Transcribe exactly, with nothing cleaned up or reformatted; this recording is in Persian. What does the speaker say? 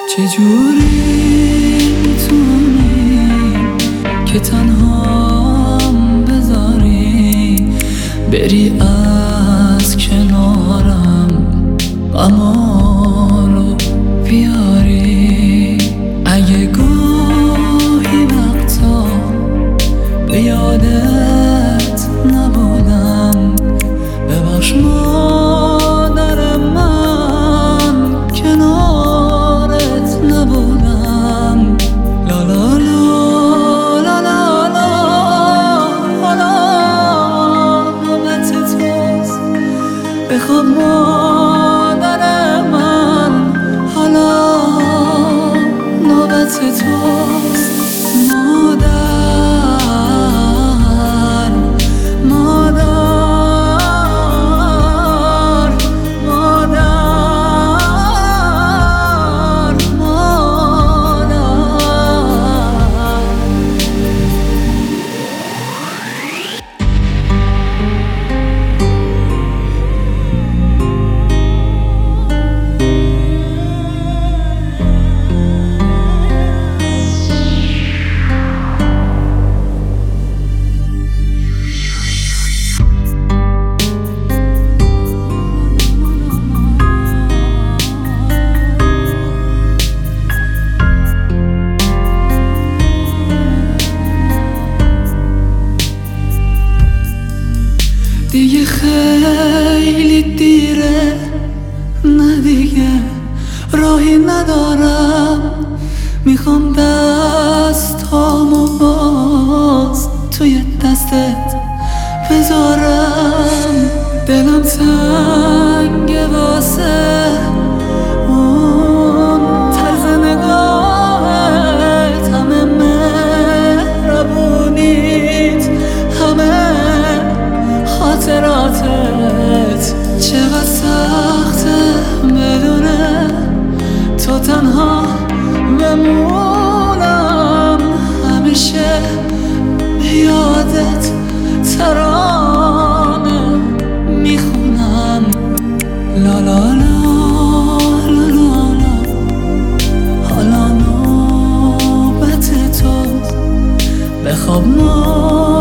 چجوری میتونی که تنهام بذاری بری از کنارم غما رو بیاری؟ اگه گاهی وقتا به یادت نبودم ببخش مادر من کنارت نبودم. لا لا لا لا لا لا لا نوبت توست بخواب مادر من، حالا نوبت توست مادر دیگه خیلی دیره، نه دیگه راهی ندارم، میخوام دستامو باز توی دستت بذارم. دلم تنگه واسه اون طرز نگاهت، همه مهربونیت، همه خاطراتت. چقدر سخته بدونه تو تنها بمونم، همیشه به یادت ترانه میخونم. لا لا لا لا لا لا حالا نوبت توست بخواب ما